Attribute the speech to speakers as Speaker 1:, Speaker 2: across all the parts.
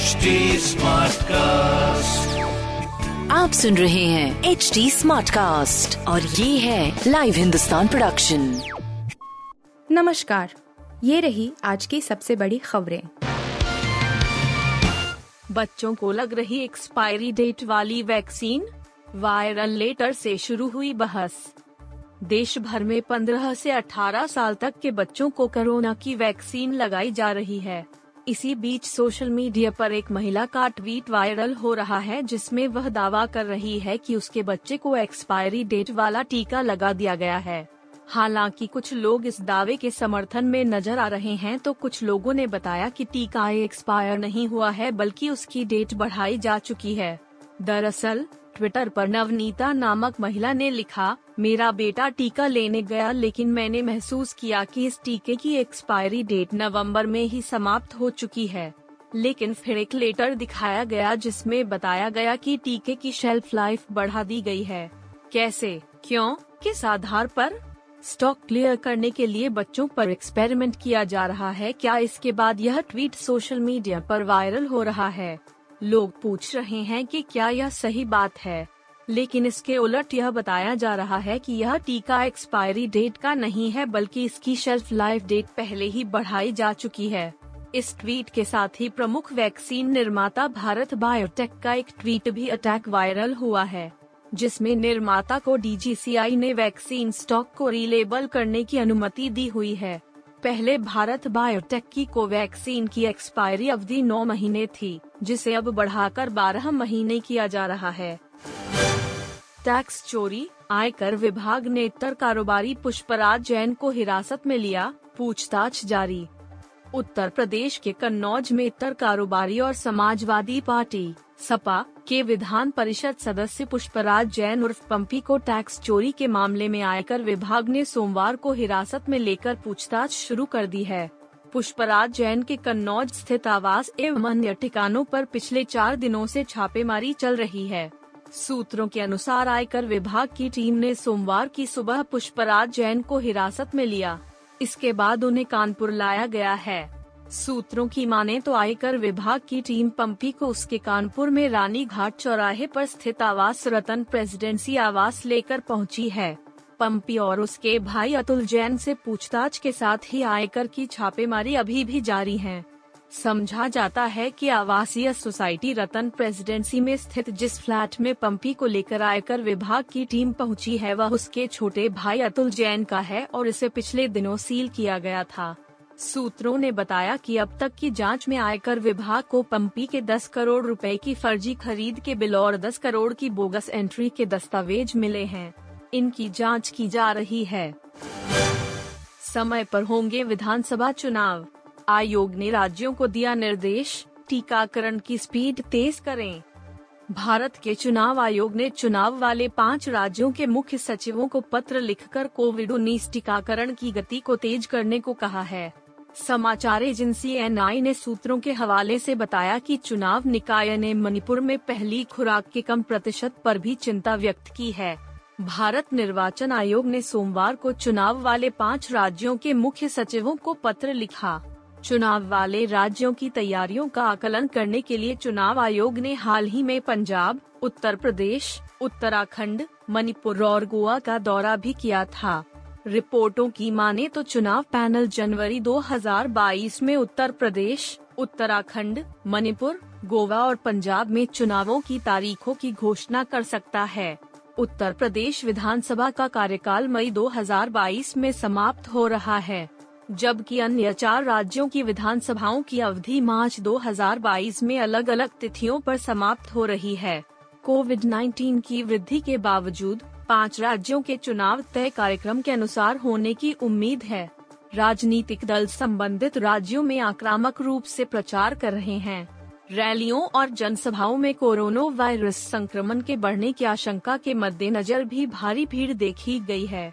Speaker 1: HD Smartcast.
Speaker 2: आप सुन रहे हैं HD Smartcast और ये है लाइव हिंदुस्तान प्रोडक्शन।
Speaker 3: नमस्कार, ये रही आज की सबसे बड़ी खबरें।
Speaker 4: बच्चों को लग रही एक्सपायरी डेट वाली वैक्सीन, वायरल लेटर से शुरू हुई बहस। देश भर में 15 से 18 साल तक के बच्चों को कोरोना की वैक्सीन लगाई जा रही है। इसी बीच सोशल मीडिया पर एक महिला का ट्वीट वायरल हो रहा है जिसमें वह दावा कर रही है कि उसके बच्चे को एक्सपायरी डेट वाला टीका लगा दिया गया है। हालांकि कुछ लोग इस दावे के समर्थन में नजर आ रहे हैं तो कुछ लोगों ने बताया कि टीका एक्सपायर नहीं हुआ है बल्कि उसकी डेट बढ़ाई जा चुकी है। दरअसल ट्विटर पर नवनीता नामक महिला ने लिखा, मेरा बेटा टीका लेने गया लेकिन मैंने महसूस किया कि इस टीके की एक्सपायरी डेट नवंबर में ही समाप्त हो चुकी है। लेकिन फिर एक लेटर दिखाया गया जिसमें बताया गया कि टीके की शेल्फ लाइफ बढ़ा दी गई है। कैसे, क्यों, किस आधार पर? स्टॉक क्लियर करने के लिए बच्चों पर एक्सपेरिमेंट किया जा रहा है क्या? इसके बाद यह ट्वीट सोशल मीडिया पर वायरल हो रहा है। लोग पूछ रहे हैं कि क्या यह सही बात है, लेकिन इसके उलट यह बताया जा रहा है कि यह टीका एक्सपायरी डेट का नहीं है बल्कि इसकी शेल्फ लाइफ डेट पहले ही बढ़ाई जा चुकी है। इस ट्वीट के साथ ही प्रमुख वैक्सीन निर्माता भारत बायोटेक का एक ट्वीट भी अटैक वायरल हुआ है, जिसमें निर्माता को DGCI ने वैक्सीन स्टॉक को रीलेबल करने की अनुमति दी हुई है। पहले भारत बायोटेक की कोवैक्सीन की एक्सपायरी अवधि 9 महीने थी, जिसे अब बढ़ाकर 12 महीने किया जा रहा है। टैक्स चोरी, आयकर विभाग ने इतर कारोबारी पुष्पराज जैन को हिरासत में लिया, पूछताछ जारी। उत्तर प्रदेश के कन्नौज में इतर कारोबारी और समाजवादी पार्टी सपा के विधान परिषद सदस्य पुष्पराज जैन उर्फ पंपी को टैक्स चोरी के मामले में आयकर विभाग ने सोमवार को हिरासत में लेकर पूछताछ शुरू कर दी है। पुष्पराज जैन के कन्नौज स्थित आवास एवं अन्य ठिकानों पर पिछले 4 दिनों से छापेमारी चल रही है। सूत्रों के अनुसार आयकर विभाग की टीम ने सोमवार की सुबह पुष्पराज जैन को हिरासत में लिया। इसके बाद उन्हें कानपुर लाया गया है। सूत्रों की माने तो आयकर विभाग की टीम पंपी को उसके कानपुर में रानी घाट चौराहे पर स्थित आवास रतन प्रेसिडेंसी आवास लेकर पहुंची है। पंपी और उसके भाई अतुल जैन से पूछताछ के साथ ही आयकर की छापेमारी अभी भी जारी है। समझा जाता है कि आवासीय सोसाइटी रतन प्रेसिडेंसी में स्थित जिस फ्लैट में पंपी को लेकर आयकर विभाग की टीम पहुंची है वह उसके छोटे भाई अतुल जैन का है और इसे पिछले दिनों सील किया गया था। सूत्रों ने बताया कि अब तक की जांच में आयकर विभाग को पंपी के 10 करोड़ रुपए की फर्जी खरीद के बिल और 10 करोड़ की बोगस एंट्री के दस्तावेज मिले हैं। इनकी जांच की जा रही है। समय पर होंगे विधानसभा चुनाव, आयोग ने राज्यों को दिया निर्देश, टीकाकरण की स्पीड तेज करें। भारत के चुनाव आयोग ने चुनाव वाले 5 राज्यों के मुख्य सचिवों को पत्र लिखकर कोविड-19 टीकाकरण की गति को तेज करने को कहा है। समाचार एजेंसी NI ने सूत्रों के हवाले से बताया कि चुनाव निकाय ने मणिपुर में पहली खुराक के कम प्रतिशत पर भी चिंता व्यक्त की है। भारत निर्वाचन आयोग ने सोमवार को चुनाव वाले 5 राज्यों के मुख्य सचिवों को पत्र लिखा। चुनाव वाले राज्यों की तैयारियों का आकलन करने के लिए चुनाव आयोग ने हाल ही में पंजाब, उत्तर प्रदेश, उत्तराखंड, मणिपुर और गोवा का दौरा भी किया था। रिपोर्टों की माने तो चुनाव पैनल जनवरी 2022 में उत्तर प्रदेश, उत्तराखंड, मणिपुर, गोवा और पंजाब में चुनावों की तारीखों की घोषणा कर सकता है। उत्तर प्रदेश विधानसभा का कार्यकाल मई 2022 में समाप्त हो रहा है, जबकि अन्य 4 राज्यों की विधानसभाओं की अवधि मार्च 2022 में अलग अलग तिथियों पर समाप्त हो रही है। कोविड-19 की वृद्धि के बावजूद 5 राज्यों के चुनाव तय कार्यक्रम के अनुसार होने की उम्मीद है। राजनीतिक दल संबंधित राज्यों में आक्रामक रूप से प्रचार कर रहे हैं। रैलियों और जनसभाओं में कोरोना वायरस संक्रमण के बढ़ने की आशंका के मद्देनजर भी भारी भीड़ देखी गई है।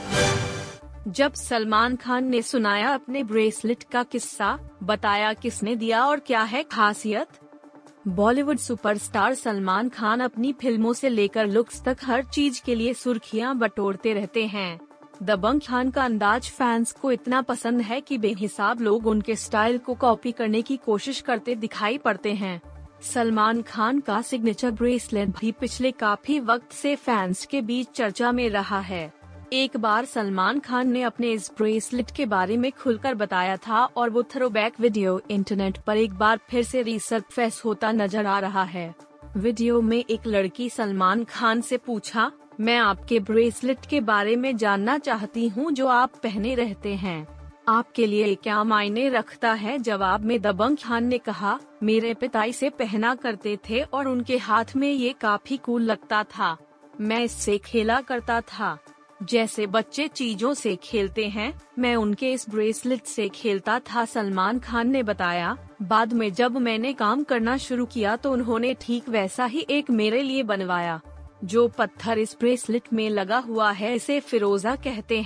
Speaker 4: जब सलमान खान ने सुनाया अपने ब्रेसलेट का किस्सा, बताया किसने दिया और क्या है खासियत। बॉलीवुड सुपरस्टार सलमान खान अपनी फिल्मों से लेकर लुक्स तक हर चीज के लिए सुर्खियां बटोरते रहते हैं। दबंग खान का अंदाज फैंस को इतना पसंद है कि बेहिसाब लोग उनके स्टाइल को कॉपी करने की कोशिश करते दिखाई पड़ते हैं। सलमान खान का सिग्नेचर ब्रेसलेट भी पिछले काफी वक्त से फैंस के बीच चर्चा में रहा है। एक बार सलमान खान ने अपने इस ब्रेसलेट के बारे में खुलकर बताया था और वो थ्रोबैक वीडियो इंटरनेट पर एक बार फिर से रिसर्फेस होता नजर आ रहा है। वीडियो में एक लड़की सलमान खान से पूछा, मैं आपके ब्रेसलेट के बारे में जानना चाहती हूँ जो आप पहने रहते हैं, आपके लिए क्या मायने रखता है। जवाब में दबंग खान ने कहा, मेरे पिता इसे पहना करते थे और उनके हाथ में ये काफी कूल लगता था, मैं इससे खेला करता था, जैसे बच्चे चीजों से खेलते हैं, मैं उनके इस ब्रेसलेट से खेलता था, सलमान खान ने बताया। बाद में जब मैंने काम करना शुरू किया तो उन्होंने ठीक वैसा ही एक मेरे लिए बनवाया। जो पत्थर इस ब्रेसलेट में लगा हुआ है इसे फिरोजा कहते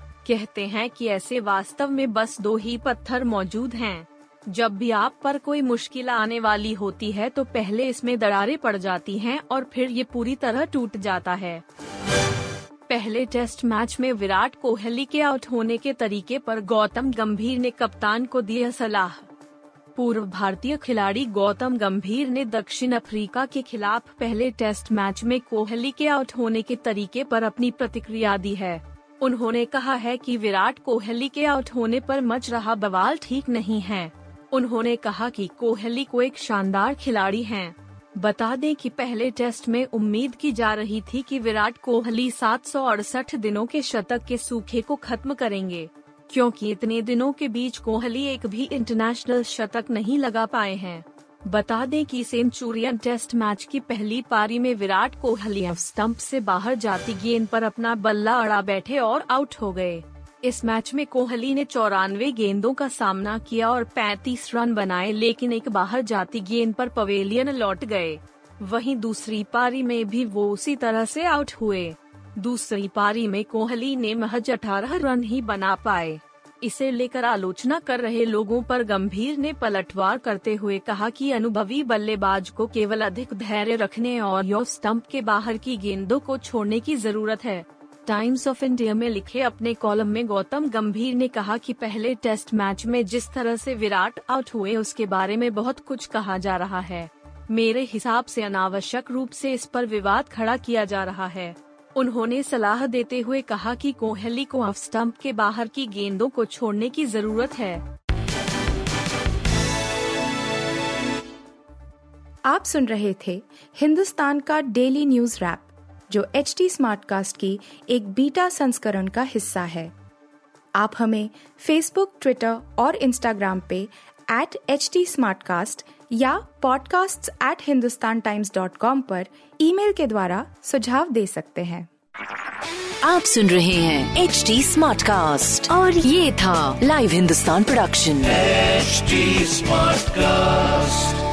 Speaker 4: हैं कि ऐसे वास्तव में बस 2 ही पत्थर मौजूद हैं। जब भी आप पर कोई मुश्किल आने वाली होती है तो पहले इसमें दरारें पड़ जाती हैं और फिर ये पूरी तरह टूट जाता है। पहले टेस्ट मैच में विराट कोहली के आउट होने के तरीके पर गौतम गंभीर ने कप्तान को दी सलाह। पूर्व भारतीय खिलाड़ी गौतम गंभीर ने दक्षिण अफ्रीका के खिलाफ पहले टेस्ट मैच में कोहली के आउट होने के तरीके पर अपनी प्रतिक्रिया दी है। उन्होंने कहा है कि विराट कोहली के आउट होने पर मच रहा बवाल ठीक नहीं है। उन्होंने कहा कि कोहली को एक शानदार खिलाड़ी हैं। बता दें कि पहले टेस्ट में उम्मीद की जा रही थी कि विराट कोहली 768 दिनों के शतक के सूखे को खत्म करेंगे, क्योंकि इतने दिनों के बीच कोहली एक भी इंटरनेशनल शतक नहीं लगा पाए हैं। बता दें कि सेंचुरियन टेस्ट मैच की पहली पारी में विराट कोहली ऑफ स्टंप से बाहर जाती गेंद पर अपना बल्ला अड़ा बैठे और आउट हो गए। इस मैच में कोहली ने 94 गेंदों का सामना किया और 35 रन बनाए, लेकिन एक बाहर जाती गेंद पर पवेलियन लौट गए। वहीं दूसरी पारी में भी वो उसी तरह से आउट हुए। दूसरी पारी में कोहली ने महज 18 रन ही बना पाए। इसे लेकर आलोचना कर रहे लोगों पर गंभीर ने पलटवार करते हुए कहा कि अनुभवी बल्लेबाज को केवल अधिक धैर्य रखने और ऑफ स्टंप के बाहर की गेंदों को छोड़ने की जरूरत है। टाइम्स ऑफ इंडिया में लिखे अपने कॉलम में गौतम गंभीर ने कहा कि पहले टेस्ट मैच में जिस तरह से विराट आउट हुए उसके बारे में बहुत कुछ कहा जा रहा है। मेरे हिसाब से अनावश्यक रूप से इस पर विवाद खड़ा किया जा रहा है। उन्होंने सलाह देते हुए कहा कि कोहली को ऑफ स्टंप के बाहर की गेंदों को छोड़ने की जरूरत है।
Speaker 3: आप सुन रहे थे हिंदुस्तान का डेली न्यूज रैप, जो HD स्मार्टकास्ट की एक बीटा संस्करण का हिस्सा है। आप हमें फेसबुक, ट्विटर और इंस्टाग्राम पे @HT Smartcast या podcasts@hindustantimes.com पर ईमेल के द्वारा सुझाव दे सकते हैं।
Speaker 2: आप सुन रहे हैं HD Smartcast और ये था live Hindustan production.
Speaker 1: HD Smartcast।